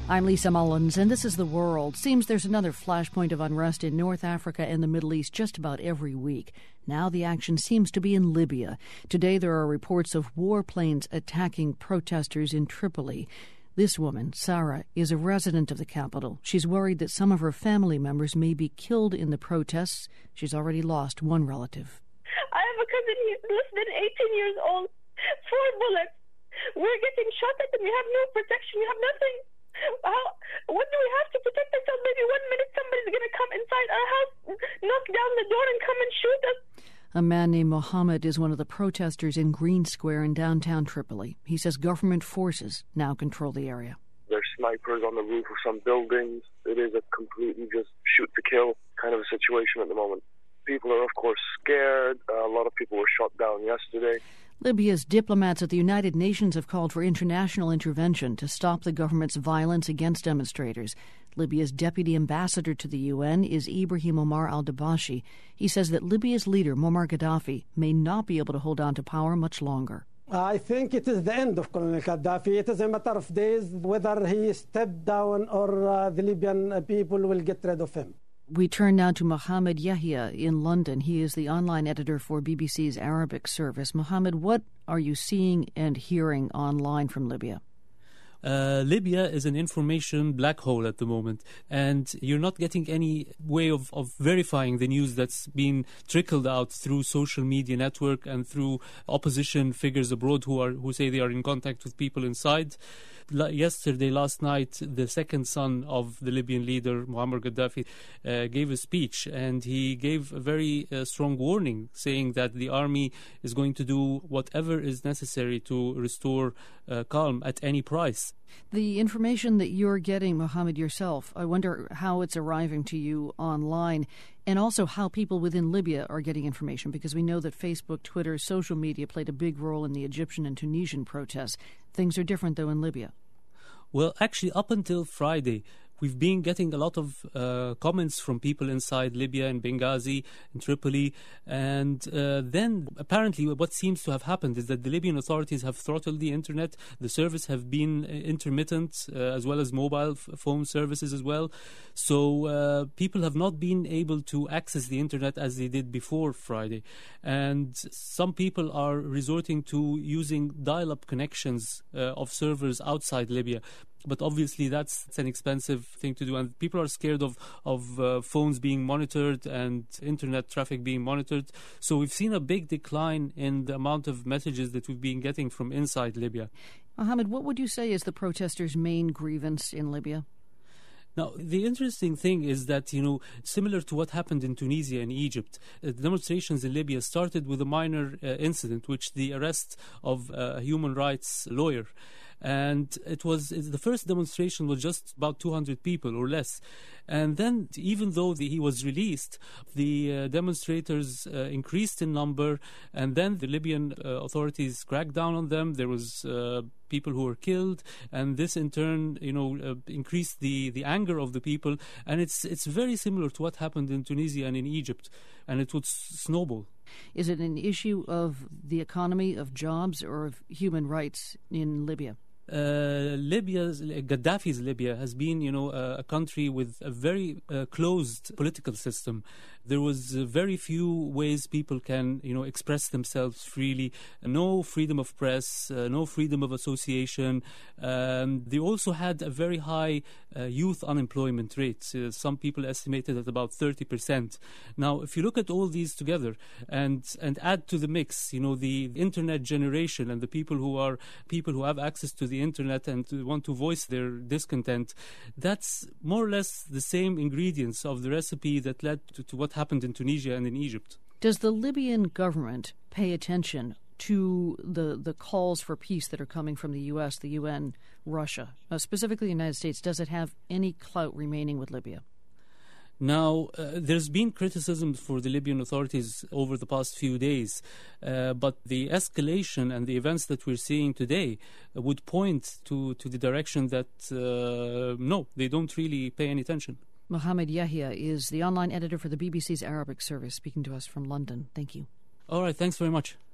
I'm Lisa Mullins, and this is The World. Seems there's another flashpoint of unrest in North Africa and the Middle East just about every week. Now the action seems to be in Libya. Today there are reports of warplanes attacking protesters in Tripoli. This woman, Sarah, is a resident of the capital. She's worried that some of her family members may be killed in the protests. She's already lost one relative. I have a cousin, he's less than 18 years old. 4 bullets. We're getting shot at and we have no protection. We have nothing. What do we have to protect ourselves? Maybe 1 minute somebody's going to come inside our house, knock down the door and come and shoot us. A man named Mohammed is one of the protesters in Green Square in downtown Tripoli. He says government forces now control the area. There's snipers on the roof of some buildings. It is a completely just shoot-to-kill kind of a situation at the moment. People are, of course, scared. A lot of people were shot down yesterday. Libya's diplomats at the United Nations have called for international intervention to stop the government's violence against demonstrators. Libya's deputy ambassador to the UN is Ibrahim Omar al-Dabashi. He says that Libya's leader, Muammar Gaddafi, may not be able to hold on to power much longer. I think it is the end of Colonel Gaddafi. It is a matter of days whether he steps down or the Libyan people will get rid of him. We turn now to Mohammed Yahya in London. He is the online editor for BBC's Arabic service. Mohammed, what are you seeing and hearing online from Libya? Libya is an information black hole at the moment, and you're not getting any way of verifying the news that's been trickled out through social media network and through opposition figures abroad who say they are in contact with people inside. Last night, the second son of the Libyan leader, Muammar Gaddafi, gave a speech, and he gave a very strong warning, saying that the army is going to do whatever is necessary to restore calm at any price. The information that you're getting, Mohammed, yourself, I wonder how it's arriving to you online, and also how people within Libya are getting information, because we know that Facebook, Twitter, social media played a big role in the Egyptian and Tunisian protests. Things are different, though, in Libya. Well, actually, up until Friday, we've been getting a lot of comments from people inside Libya and Benghazi and Tripoli. And then apparently what seems to have happened is that the Libyan authorities have throttled the internet. The service have been intermittent, as well as mobile phone services as well. So people have not been able to access the internet as they did before Friday. And some people are resorting to using dial-up connections of servers outside Libya. But obviously that's an expensive thing to do, and people are scared of phones being monitored and internet traffic being monitored. So we've seen a big decline in the amount of messages that we've been getting from inside Libya. Mohammed, what would you say is the protesters' main grievance in Libya? Now, the interesting thing is that, similar to what happened in Tunisia and Egypt, the demonstrations in Libya started with a minor incident, which the arrest of a human rights lawyer. And the first demonstration was just about 200 people or less. And then, even though he was released, the demonstrators increased in number, and then the Libyan authorities cracked down on them. There was people who were killed, and this in turn, increased the anger of the people. And it's very similar to what happened in Tunisia and in Egypt, and it would snowball. Is it an issue of the economy, of jobs, or of human rights in Libya? Gaddafi's Libya has been, a country with a very closed political system. There was very few ways people can, express themselves freely. No freedom of press, no freedom of association. They also had a very high youth unemployment rate. Some people estimated at about 30%. Now, if you look at all these together and add to the mix, the internet generation and the people who have access to the internet and want to voice their discontent, that's more or less the same ingredients of the recipe that led to what happened in Tunisia and in Egypt. Does the Libyan government pay attention to the calls for peace that are coming from the U.S., the UN, Russia, specifically the United States? Does it have any clout remaining with Libya? Now, there's been criticism for the Libyan authorities over the past few days, but the escalation and the events that we're seeing today would point to the direction that, no, they don't really pay any attention. Mohammed Yahya is the online editor for the BBC's Arabic service, speaking to us from London. Thank you. All right, thanks very much.